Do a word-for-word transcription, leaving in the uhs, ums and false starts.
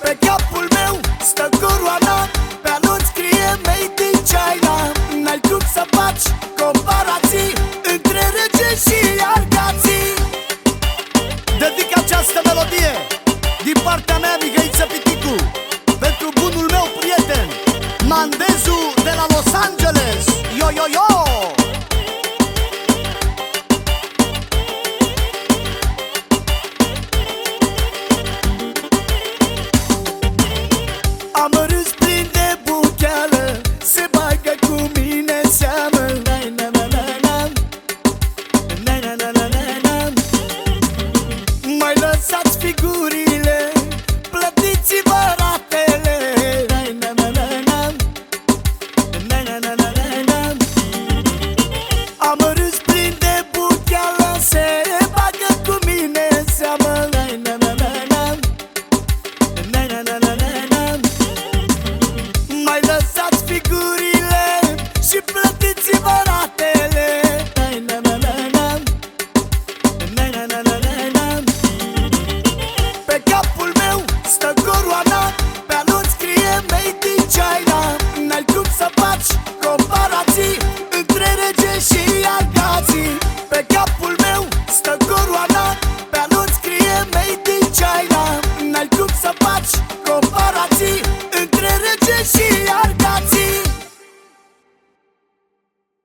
Pe capul meu stă coroana, pe anunț scrie Made in China. N-ai cum să faci comparații între rege și argații. Dedic această melodie din partea mea, Mihăiță Piticu, pentru bunul meu prieten Mandezu de la Los Angeles. Yo, yo, yo! Am râs plin de bucheală, se bagă cu mine în seamă. Mai lăsați figurile, plătiți-vă ratele. Am râs plin de bucheală, se bagă cu mine în seamă. Mai lăsați figurile și plătiți-vă